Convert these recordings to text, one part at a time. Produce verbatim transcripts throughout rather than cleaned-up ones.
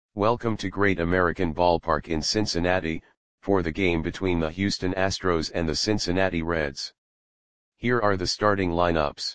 Welcome to Great American Ballpark in Cincinnati, for the game between the Houston Astros and the Cincinnati Reds. Here are the starting lineups.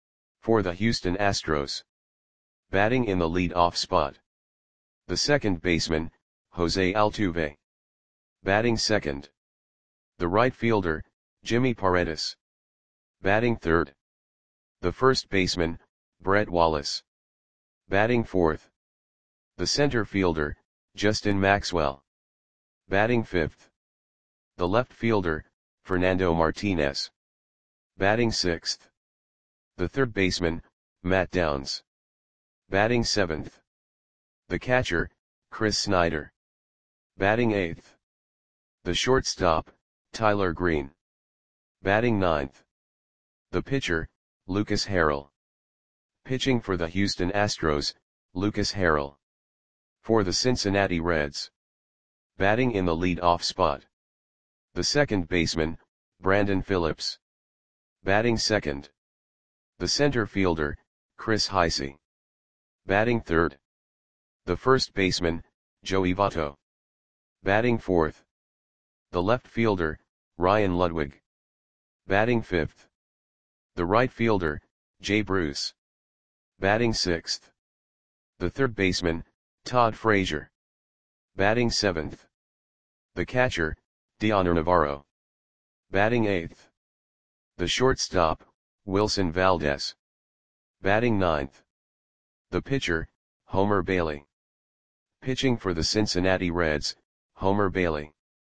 For the Houston Astros. Batting in the lead-off spot. The second baseman, Jose Altuve. Batting second. The right fielder, Jimmy Paredes. Batting third. The first baseman, Brett Wallace. Batting fourth. The center fielder, Justin Maxwell. Batting fifth. The left fielder, Fernando Martinez. Batting sixth. The third baseman, Matt Downs. Batting seventh. The catcher, Chris Snyder. Batting eighth. The shortstop, Tyler Green. Batting ninth. The pitcher, Lucas Harrell. Pitching for the Houston Astros, Lucas Harrell. For the Cincinnati Reds. Batting in the lead-off spot. The second baseman, Brandon Phillips. Batting second. The center fielder, Chris Heisey. Batting third. The first baseman, Joey Votto. Batting fourth. The left fielder, Ryan Ludwig. Batting fifth. The right fielder, Jay Bruce. Batting sixth. The third baseman, Todd Frazier. Batting seventh. The catcher, Dioner Navarro. Batting eighth. The shortstop, Wilson Valdez. Batting ninth. The pitcher, Homer Bailey. Pitching for the Cincinnati Reds, Homer Bailey.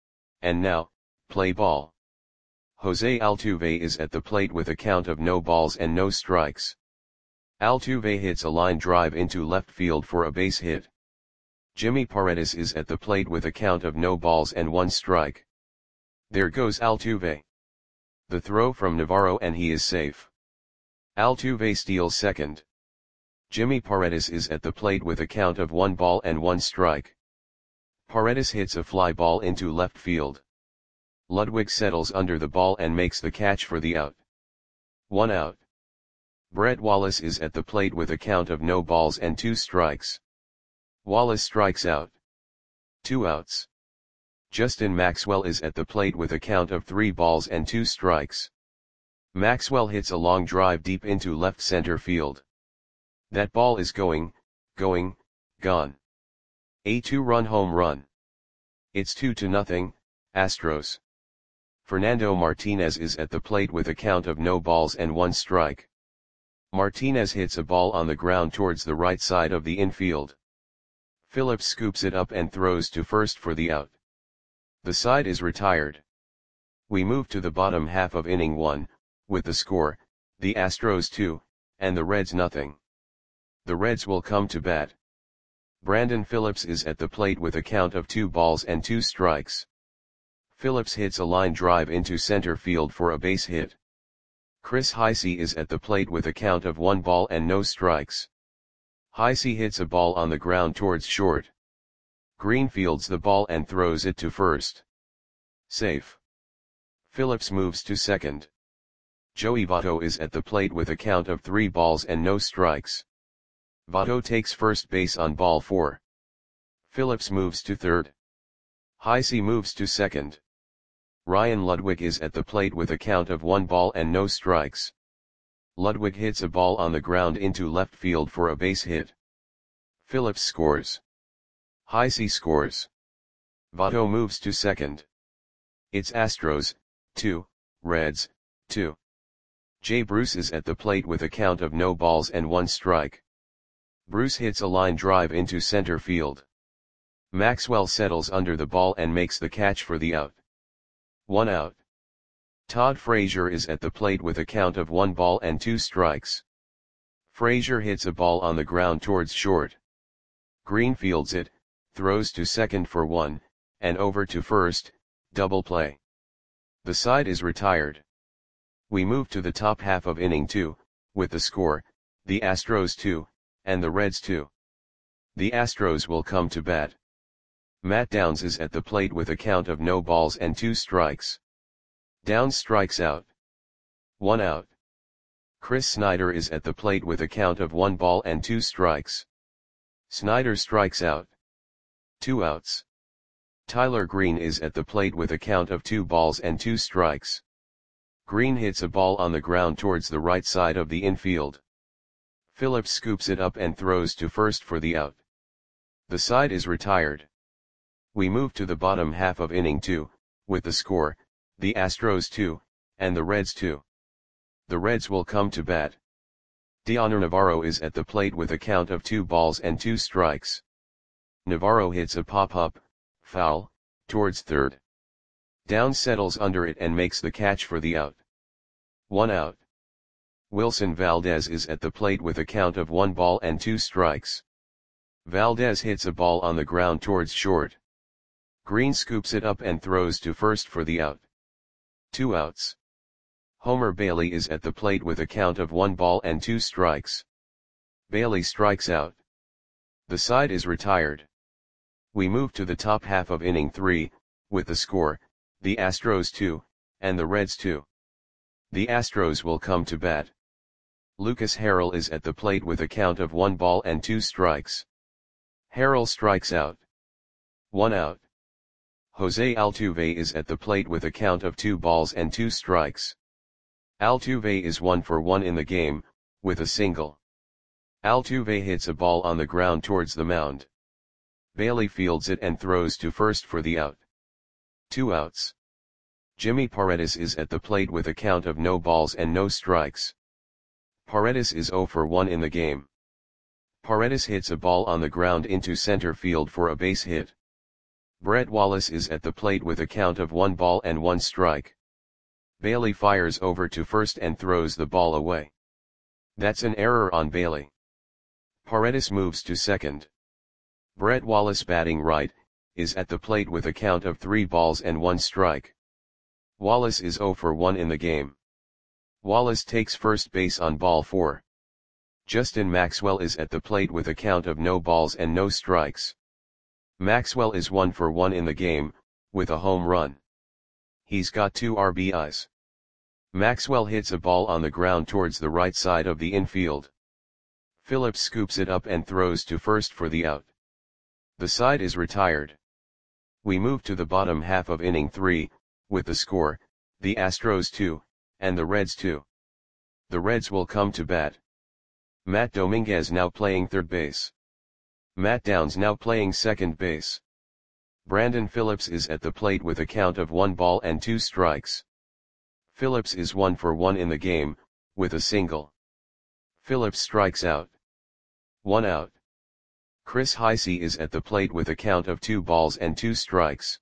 And now, play ball. Jose Altuve is at the plate with a count of no balls and no strikes. Altuve hits a line drive into left field for a base hit. Jimmy Paredes is at the plate with a count of no balls and one strike. There goes Altuve. The throw from Navarro and he is safe. Altuve steals second. Jimmy Paredes is at the plate with a count of one ball and one strike. Paredes hits a fly ball into left field. Ludwig settles under the ball and makes the catch for the out. One out. Brett Wallace is at the plate with a count of no balls and two strikes. Wallace strikes out. Two outs. Justin Maxwell is at the plate with a count of three balls and two strikes. Maxwell hits a long drive deep into left center field. That ball is going, going, gone. A two-run home run. It's two to nothing, Astros. Fernando Martinez is at the plate with a count of no balls and one strike. Martinez hits a ball on the ground towards the right side of the infield. Phillips scoops it up and throws to first for the out. The side is retired. We move to the bottom half of inning one, with the score, the Astros two, and the Reds nothing. The Reds will come to bat. Brandon Phillips is at the plate with a count of two balls and two strikes. Phillips hits a line drive into center field for a base hit. Chris Heisey is at the plate with a count of one ball and no strikes. Heisey hits a ball on the ground towards short. Green fields the ball and throws it to first. Safe. Phillips moves to second. Joey Votto is at the plate with a count of three balls and no strikes. Votto takes first base on ball four. Phillips moves to third. Heisey moves to second. Ryan Ludwig is at the plate with a count of one ball and no strikes. Ludwig hits a ball on the ground into left field for a base hit. Phillips scores. Heisey scores. Votto moves to second. It's Astros, two, Reds, two. Jay Bruce is at the plate with a count of no balls and one strike. Bruce hits a line drive into center field. Maxwell settles under the ball and makes the catch for the out. One out. Todd Frazier is at the plate with a count of one ball and two strikes. Frazier hits a ball on the ground towards short. Green fields it, throws to second for one, and over to first, double play. The side is retired. We move to the top half of inning two, with the score, the Astros two, and the Reds two. The Astros will come to bat. Matt Downs is at the plate with a count of no balls and two strikes. Downs strikes out. One out. Chris Snyder is at the plate with a count of one ball and two strikes. Snyder strikes out. Two outs. Tyler Green is at the plate with a count of two balls and two strikes. Green hits a ball on the ground towards the right side of the infield. Phillips scoops it up and throws to first for the out. The side is retired. We move to the bottom half of inning two, with the score, the Astros two, and the Reds two. The Reds will come to bat. Dioner Navarro is at the plate with a count of two balls and two strikes. Navarro hits a pop-up, foul, towards third. Downs settles under it and makes the catch for the out. One out. Wilson Valdez is at the plate with a count of one ball and two strikes. Valdez hits a ball on the ground towards short. Green scoops it up and throws to first for the out. Two outs. Homer Bailey is at the plate with a count of one ball and two strikes. Bailey strikes out. The side is retired. We move to the top half of inning three, with the score, the Astros two, and the Reds two. The Astros will come to bat. Lucas Harrell is at the plate with a count of one ball and two strikes. Harrell strikes out. One out. Jose Altuve is at the plate with a count of two balls and two strikes. Altuve is one for one in the game, with a single. Altuve hits a ball on the ground towards the mound. Bailey fields it and throws to first for the out. Two outs. Jimmy Paredes is at the plate with a count of no balls and no strikes. Paredes is zero for one in the game. Paredes hits a ball on the ground into center field for a base hit. Brett Wallace is at the plate with a count of one ball and one strike. Bailey fires over to first and throws the ball away. That's an error on Bailey. Paredes moves to second. Brett Wallace, batting right, is at the plate with a count of three balls and one strike. Wallace is zero for one in the game. Wallace takes first base on ball four. Justin Maxwell is at the plate with a count of no balls and no strikes. Maxwell is one for one in the game, with a home run. He's got two R B Is. Maxwell hits a ball on the ground towards the right side of the infield. Phillips scoops it up and throws to first for the out. The side is retired. We move to the bottom half of inning three, with the score, the Astros two, and the Reds two. The Reds will come to bat. Matt Dominguez now playing third base. Matt Downs now playing second base. Brandon Phillips is at the plate with a count of one ball and two strikes. Phillips is one for one in the game, with a single. Phillips strikes out. One out. Chris Heisey is at the plate with a count of two balls and two strikes.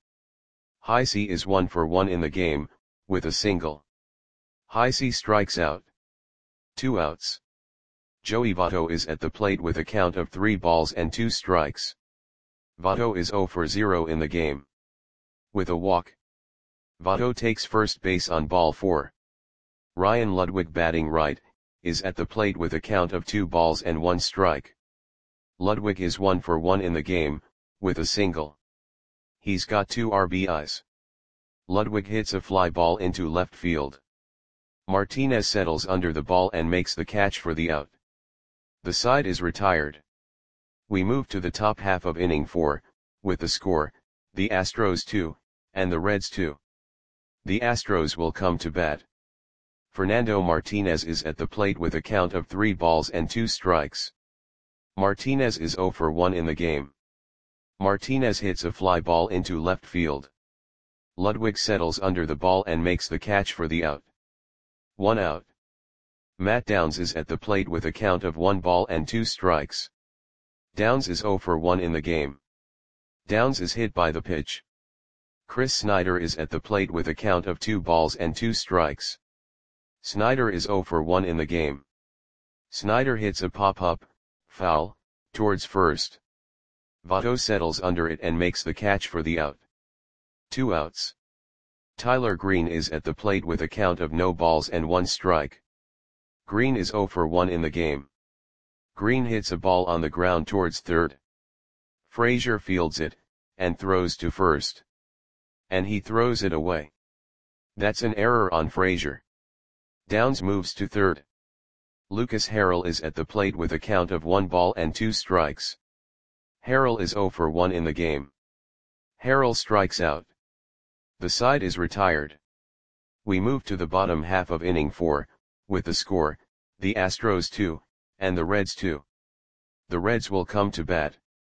Heisey is one for one in the game, with a single. Heisey strikes out. Two outs. Joey Votto is at the plate with a count of three balls and two strikes. Votto is zero for zero in the game. With a walk. Votto takes first base on ball four. Ryan Ludwig, batting right, is at the plate with a count of two balls and one strike. Ludwig is one for one in the game, with a single. He's got two R B Is. Ludwig hits a fly ball into left field. Martinez settles under the ball and makes the catch for the out. The side is retired. We move to the top half of inning four, with the score, the Astros two, and the Reds two. The Astros will come to bat. Fernando Martinez is at the plate with a count of three balls and two strikes. Martinez is zero for one in the game. Martinez hits a fly ball into left field. Ludwig settles under the ball and makes the catch for the out. One out. Matt Downs is at the plate with a count of one ball and two strikes. Downs is zero for one in the game. Downs is hit by the pitch. Chris Snyder is at the plate with a count of two balls and two strikes. Snyder is zero for one in the game. Snyder hits a pop-up, foul, towards first. Votto settles under it and makes the catch for the out. Two outs. Tyler Green is at the plate with a count of no balls and one strike. Green is zero for one in the game. Green hits a ball on the ground towards third. Frazier fields it, and throws to first. And he throws it away. That's an error on Frazier. Downs moves to third. Lucas Harrell is at the plate with a count of one ball and two strikes. Harrell is zero for one in the game. Harrell strikes out. The side is retired. We move to the bottom half of inning four, with the score, the Astros two, and the Reds two. The Reds will come to bat.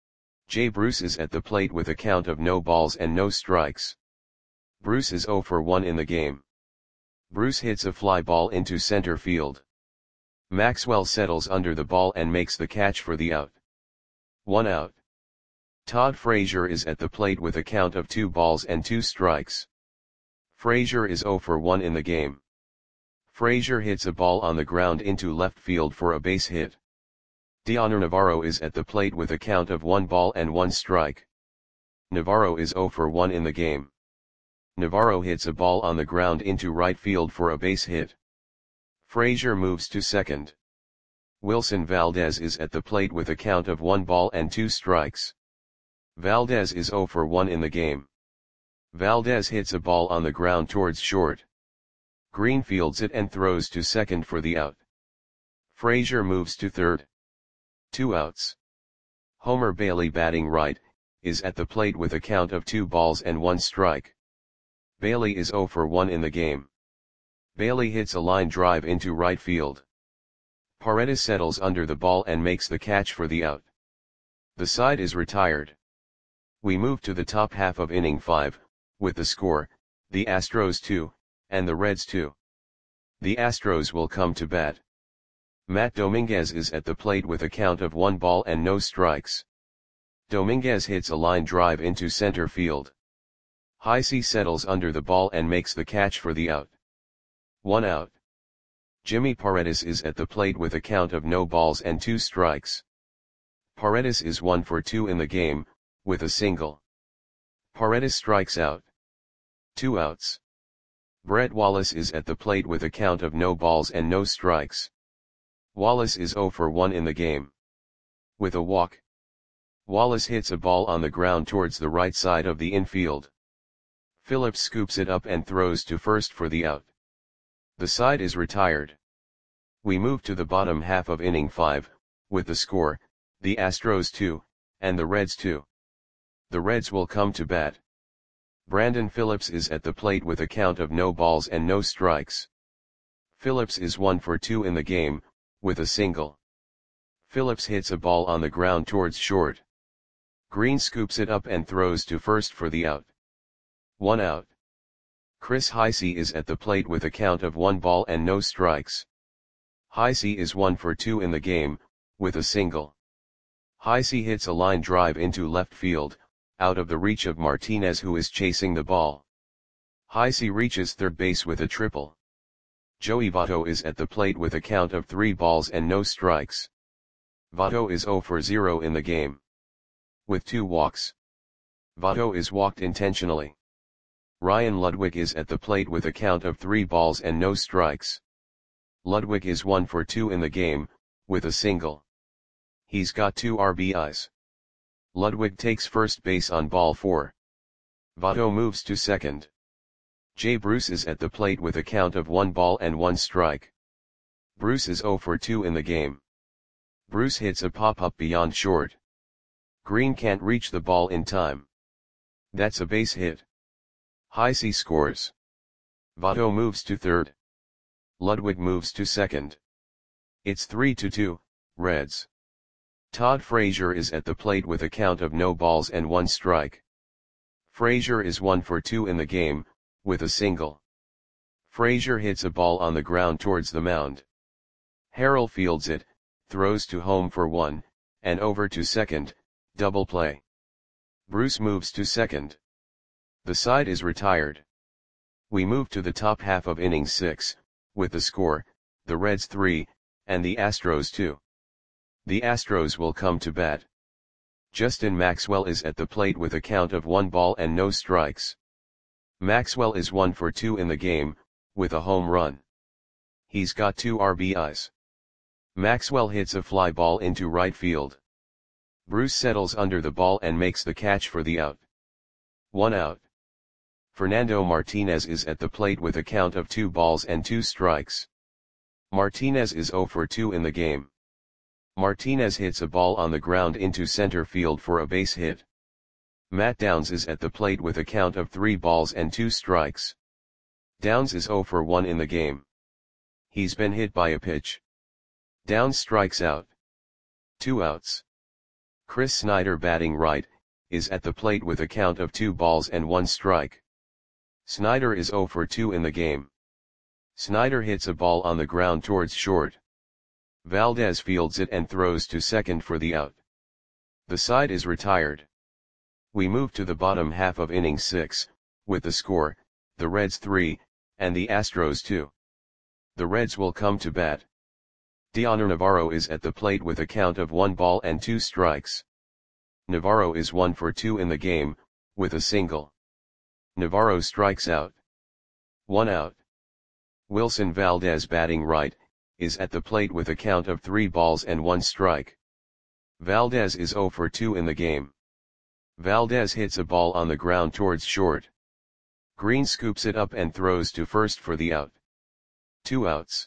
Jay Bruce is at the plate with a count of no balls and no strikes. Bruce is zero for one in the game. Bruce hits a fly ball into center field. Maxwell settles under the ball and makes the catch for the out. One out. Todd Frazier is at the plate with a count of two balls and two strikes. Frazier is zero for one in the game. Frazier hits a ball on the ground into left field for a base hit. Dioner Navarro is at the plate with a count of one ball and one strike. Navarro is zero for one in the game. Navarro hits a ball on the ground into right field for a base hit. Frazier moves to second. Wilson Valdez is at the plate with a count of one ball and two strikes. Valdez is zero for one in the game. Valdez hits a ball on the ground towards short. Green fields it and throws to second for the out. Frazier moves to third. Two outs. Homer Bailey, batting right, is at the plate with a count of two balls and one strike. Bailey is zero for one in the game. Bailey hits a line drive into right field. Paredes settles under the ball and makes the catch for the out. The side is retired. We move to the top half of inning five, with the score, the Astros two, and the Reds two. The Astros will come to bat. Matt Dominguez is at the plate with a count of one ball and no strikes. Dominguez hits a line drive into center field. Heisey settles under the ball and makes the catch for the out. One out. Jimmy Paredes is at the plate with a count of no balls and two strikes. Paredes is one for two in the game, with a single. Paredes strikes out. Two outs. Brett Wallace is at the plate with a count of no balls and no strikes. Wallace is zero for one in the game. With a walk. Wallace hits a ball on the ground towards the right side of the infield. Phillips scoops it up and throws to first for the out. The side is retired. We move to the bottom half of inning five, with the score, the Astros two, and the Reds two. The Reds will come to bat. Brandon Phillips is at the plate with a count of no balls and no strikes. Phillips is one for two in the game, with a single. Phillips hits a ball on the ground towards short. Green scoops it up and throws to first for the out. One out. Chris Heisey is at the plate with a count of one ball and no strikes. Heisey is one for two in the game, with a single. Heisey hits a line drive into left field, out of the reach of Martinez, who is chasing the ball. Heisey reaches third base with a triple. Joey Votto is at the plate with a count of three balls and no strikes. Votto is zero for zero in the game. With two walks. Votto is walked intentionally. Ryan Ludwig is at the plate with a count of three balls and no strikes. Ludwig is one for two in the game, with a single. He's got two R B Is. Ludwig takes first base on ball four. Votto moves to second. Jay Bruce is at the plate with a count of one ball and one strike. Bruce is zero for two in the game. Bruce hits a pop-up beyond short. Green can't reach the ball in time. That's a base hit. Heisey scores. Votto moves to third. Ludwig moves to second. It's three to two, Reds. Todd Frazier is at the plate with a count of no balls and one strike. Frazier is one for two in the game, with a single. Frazier hits a ball on the ground towards the mound. Harrell fields it, throws to home for one, and over to second, double play. Bruce moves to second. The side is retired. We move to the top half of inning six, with the score, the Reds three, and the Astros two. The Astros will come to bat. Justin Maxwell is at the plate with a count of one ball and no strikes. Maxwell is one for two in the game, with a home run. He's got two R B Is. Maxwell hits a fly ball into right field. Bruce settles under the ball and makes the catch for the out. One out. Fernando Martinez is at the plate with a count of two balls and two strikes. Martinez is zero for two in the game. Martinez hits a ball on the ground into center field for a base hit. Matt Downs is at the plate with a count of three balls and two strikes. Downs is oh for one in the game. He's been hit by a pitch. Downs strikes out. Two outs. Chris Snyder, batting right, is at the plate with a count of two balls and one strike. Snyder is oh for two in the game. Snyder hits a ball on the ground towards short. Valdez fields it and throws to second for the out. The side is retired. We move to the bottom half of inning six, with the score, the Reds three, and the Astros two. The Reds will come to bat. Dioner Navarro is at the plate with a count of one ball and two strikes. Navarro is one for two in the game, with a single. Navarro strikes out. One out. Wilson Valdez, batting right, is at the plate with a count of three balls and one strike. Valdez is oh for two in the game. Valdez hits a ball on the ground towards short. Green scoops it up and throws to first for the out. Two outs.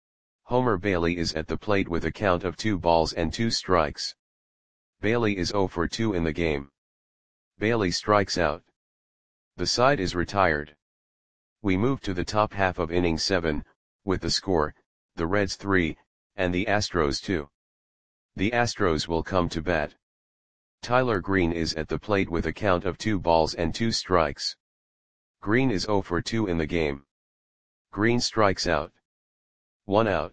Homer Bailey is at the plate with a count of two balls and two strikes. Bailey is oh for two in the game. Bailey strikes out. The side is retired. We move to the top half of inning seven, with the score, the Reds three, and the Astros two. The Astros will come to bat. Tyler Green is at the plate with a count of two balls and two strikes. Green is oh for two in the game. Green strikes out. One out.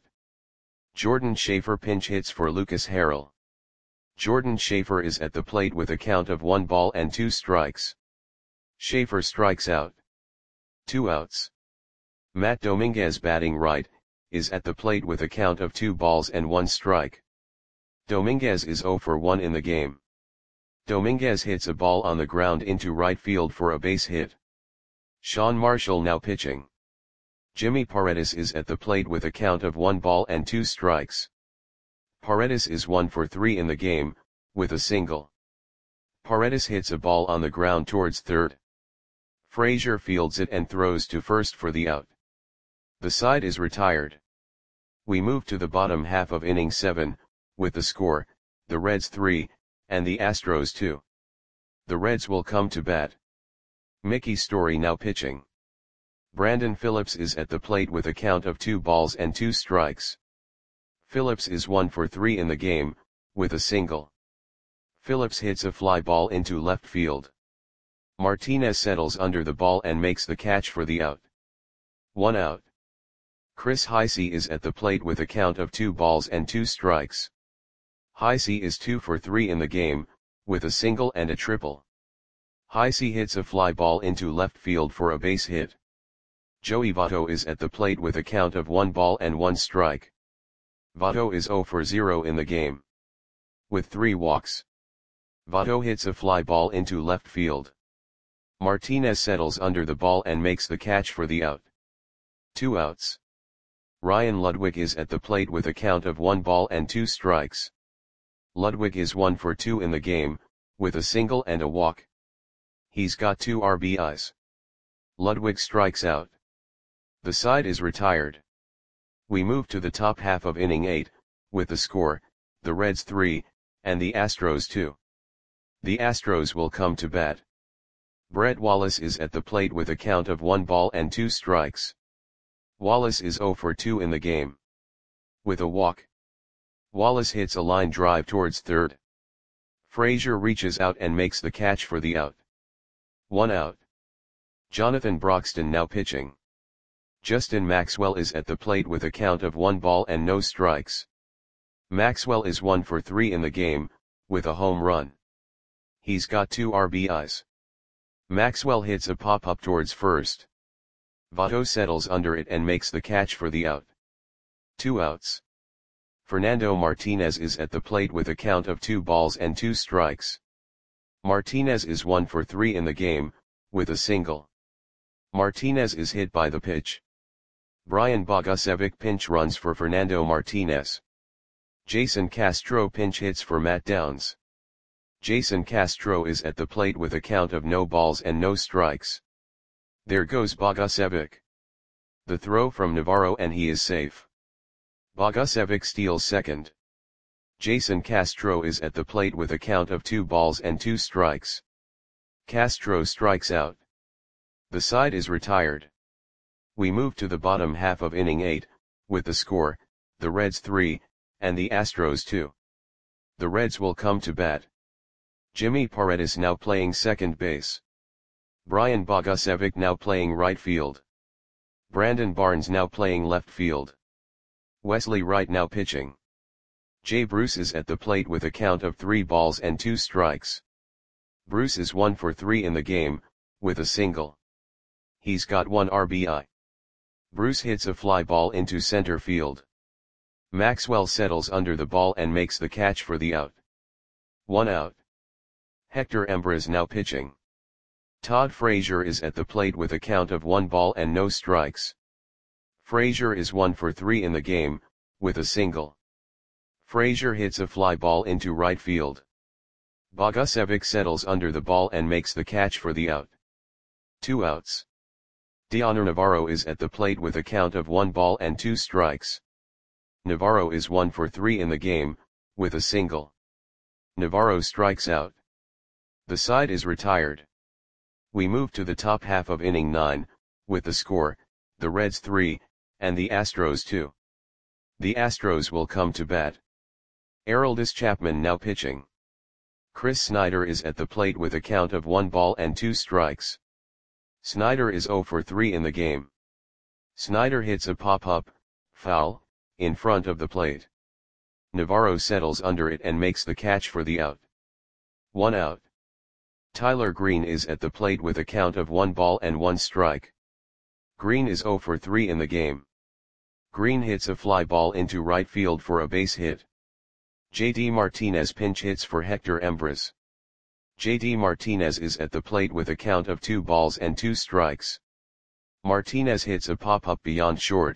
Jordan Schaefer pinch hits for Lucas Harrell. Jordan Schaefer is at the plate with a count of one ball and two strikes. Schaefer strikes out. Two outs. Matt Dominguez, batting right, is at the plate with a count of two balls and one strike. Dominguez is oh for one in the game. Dominguez hits a ball on the ground into right field for a base hit. Sean Marshall now pitching. Jimmy Paredes is at the plate with a count of one ball and two strikes. Paredes is one for three in the game, with a single. Paredes hits a ball on the ground towards third. Frazier fields it and throws to first for the out. The side is retired. We move to the bottom half of inning seven, with the score, the Reds three, and the Astros two. The Reds will come to bat. Mickey Story now pitching. Brandon Phillips is at the plate with a count of two balls and two strikes. Phillips is one for three in the game, with a single. Phillips hits a fly ball into left field. Martinez settles under the ball and makes the catch for the out. One out. Chris Heisey is at the plate with a count of two balls and two strikes. Heisey is two for three in the game, with a single and a triple. Heisey hits a fly ball into left field for a base hit. Joey Votto is at the plate with a count of one ball and one strike. Votto is oh for zero in the game. With three walks. Votto hits a fly ball into left field. Martinez settles under the ball and makes the catch for the out. Two outs. Ryan Ludwig is at the plate with a count of one ball and two strikes. Ludwig is one for two in the game, with a single and a walk. He's got two R B Is. Ludwig strikes out. The side is retired. We move to the top half of inning eight, with the score, the Reds three, and the Astros two. The Astros will come to bat. Brett Wallace is at the plate with a count of one ball and two strikes. Wallace is oh for two in the game. With a walk. Wallace hits a line drive towards third. Frazier reaches out and makes the catch for the out. One out. Jonathan Broxton now pitching. Justin Maxwell is at the plate with a count of one ball and no strikes. Maxwell is one for three in the game, with a home run. He's got two R B Is. Maxwell hits a pop-up towards first. Votto settles under it and makes the catch for the out. Two outs. Fernando Martinez is at the plate with a count of two balls and two strikes. Martinez is one for three in the game, with a single. Martinez is hit by the pitch. Brian Bogusevic pinch runs for Fernando Martinez. Jason Castro pinch hits for Matt Downs. Jason Castro is at the plate with a count of no balls and no strikes. There goes Bogusevic. The throw from Navarro and he is safe. Bogusevic steals second. Jason Castro is at the plate with a count of two balls and two strikes. Castro strikes out. The side is retired. We move to the bottom half of inning eight, with the score, the Reds three, and the Astros two. The Reds will come to bat. Jimmy Paredes now playing second base. Brian Bogusevic now playing right field. Brandon Barnes now playing left field. Wesley Wright now pitching. Jay Bruce is at the plate with a count of three balls and two strikes. Bruce is one for three in the game, with a single. He's got one R B I. Bruce hits a fly ball into center field. Maxwell settles under the ball and makes the catch for the out. One out. Hector Embruz now pitching. Todd Frazier is at the plate with a count of one ball and no strikes. Frazier is one for three in the game, with a single. Frazier hits a fly ball into right field. Bogusevic settles under the ball and makes the catch for the out. Two outs. Dioner Navarro is at the plate with a count of one ball and two strikes. Navarro is one for three in the game, with a single. Navarro strikes out. The side is retired. We move to the top half of inning nine, with the score, the Reds three, and the Astros two. The Astros will come to bat. Aroldis Chapman now pitching. Chris Snyder is at the plate with a count of one ball and two strikes. Snyder is zero for three in the game. Snyder hits a pop-up, foul, in front of the plate. Navarro settles under it and makes the catch for the out. One out. Tyler Green is at the plate with a count of one ball and one strike. Green is zero for three in the game. Green hits a fly ball into right field for a base hit. J D Martinez pinch hits for Hector Embruz. J D Martinez is at the plate with a count of two balls and two strikes. Martinez hits a pop-up beyond short.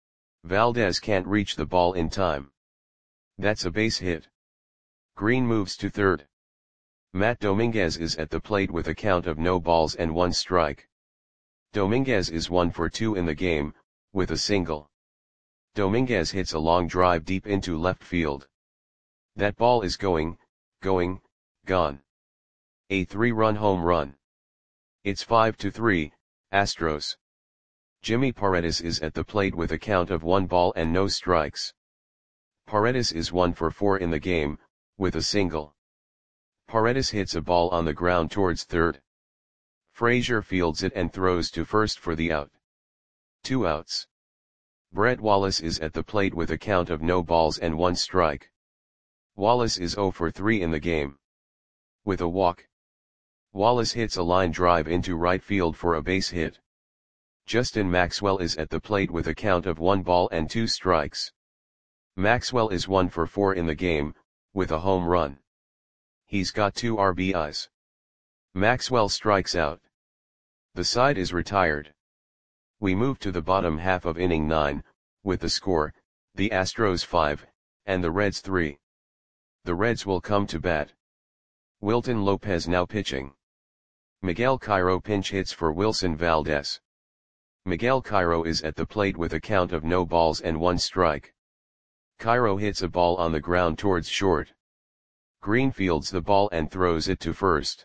Valdez can't reach the ball in time. That's a base hit. Green moves to third. Matt Dominguez is at the plate with a count of no balls and one strike. Dominguez is one for two in the game, with a single. Dominguez hits a long drive deep into left field. That ball is going, going, gone. A three-run home run. It's five to three, Astros. Jimmy Paredes is at the plate with a count of one ball and no strikes. Paredes is one for four in the game, with a single. Paredes hits a ball on the ground towards third. Frazier fields it and throws to first for the out. Two outs. Brett Wallace is at the plate with a count of no balls and one strike. Wallace is zero for three in the game. With a walk. Wallace hits a line drive into right field for a base hit. Justin Maxwell is at the plate with a count of one ball and two strikes. Maxwell is one for four in the game, with a home run. He's got two R B Is. Maxwell strikes out. The side is retired. We move to the bottom half of inning nine, with the score, the Astros five, and the Reds three. The Reds will come to bat. Wilton Lopez now pitching. Miguel Cairo pinch hits for Wilson Valdez. Miguel Cairo is at the plate with a count of no balls and one strike. Cairo hits a ball on the ground towards short. Green fields the ball and throws it to first.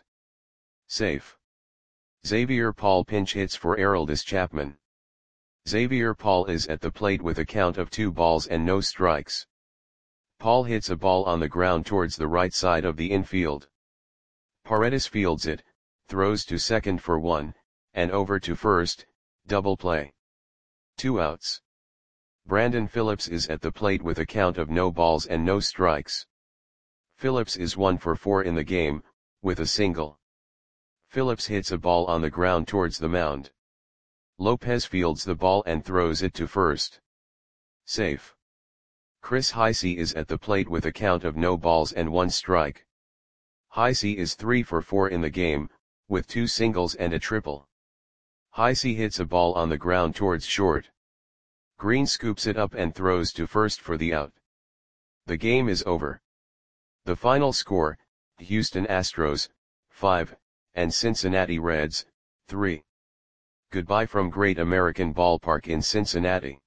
Safe. Xavier Paul pinch hits for Aroldis Chapman. Xavier Paul is at the plate with a count of two balls and no strikes. Paul hits a ball on the ground towards the right side of the infield. Paredes fields it, throws to second for one, and over to first, double play. Two outs. Brandon Phillips is at the plate with a count of no balls and no strikes. Phillips is one for four in the game, with a single. Phillips hits a ball on the ground towards the mound. Lopez fields the ball and throws it to first. Safe. Chris Heisey is at the plate with a count of no balls and one strike. Heisey is three for four in the game, with two singles and a triple. Heisey hits a ball on the ground towards short. Green scoops it up and throws to first for the out. The game is over. The final score, Houston Astros, five, and Cincinnati Reds, three. Goodbye from Great American Ballpark in Cincinnati.